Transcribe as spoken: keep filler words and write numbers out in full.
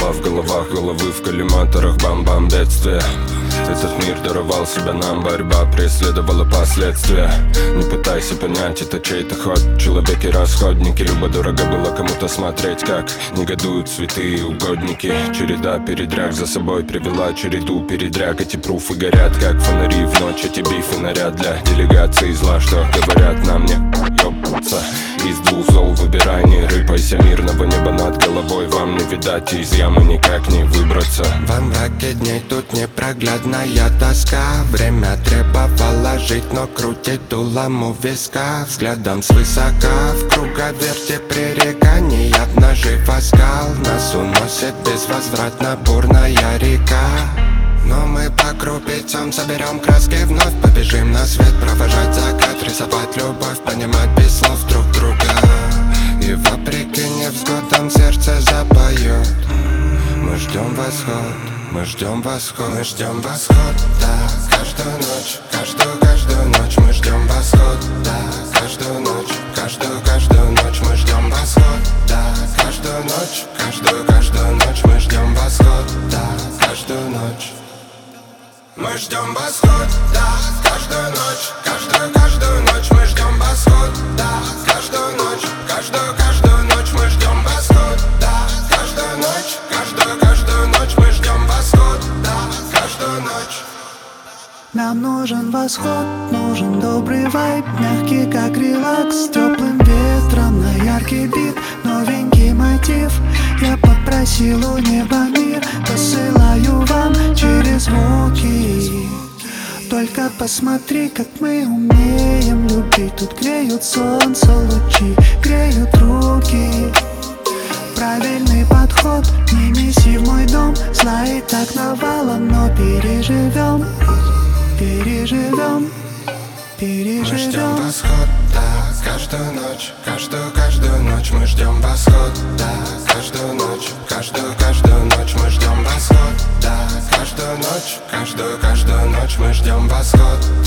голова в головах, головы в коллиматорах, бам-бам, бедствие. Этот мир даровал себя нам, борьба преследовала последствия. Не пытайся понять, это чей-то ход. Человеки расходники, любо дорого было кому-то смотреть, как негодуют святые угодники. Череда передряг за собой привела череду передряг. Эти пруфы горят, как фонари в ночь. Эти бифы наряд для делегации зла, что говорят нам не ёбаться. Из двух зол выбирай, не рыпайся, мирного неба над головой вам не видать, из ямы никак не выбраться. Во мраке дней тут непроглядная тоска. Время требовало жить, но крутит дулом у виска. Взглядом свысока в круговерте пререканий обнажив оскал. Нас уносит безвозвратно бурная река. Но мы по крупицам соберем краски, вновь побежим на свет, провожать закат, рисовать любовь, понимать без слов друг друга. И вопреки невзгодам сердце запоет. Мы ждем восход, мы ждем восход, мы ждем восход, да. Каждую ночь, каждую, каждую ночь мы ждем восход, да. Каждую ночь, каждую, каждую ночь мы ждем восход, да. Каждую ночь, каждую, каждую ночь мы ждем восход, да. Каждую ночь мы ждем восход, да. Каждую ночь, каждую, каждую ночь мы ждем восход, да. Каждую ночь, каждую, каждую ночь мы ждем восход, да. Каждую ночь, каждую, каждую ночь мы ждем восход, да. Каждую ночь. Нам нужен восход, нужен добрый вайб, мягкий как релакс, с теплым ветром на яркий бит, новенький мотив. Я попросил у неба мир, посылаю вам через звуки. Только посмотри, как мы умеем любить. Тут греют солнце лучи, греют руки. Правильный подход, не неси в мой дом зла и так навалом, но переживем, переживем, переживем. Мы ждем восход, да. Каждую ночь, каждую, каждую ночь мы ждем восход, да. Каждую ночь, каждую, каждую ночь мы ждем восход, да. Каждую ночь, каждую, каждую ночь мы ждем восход,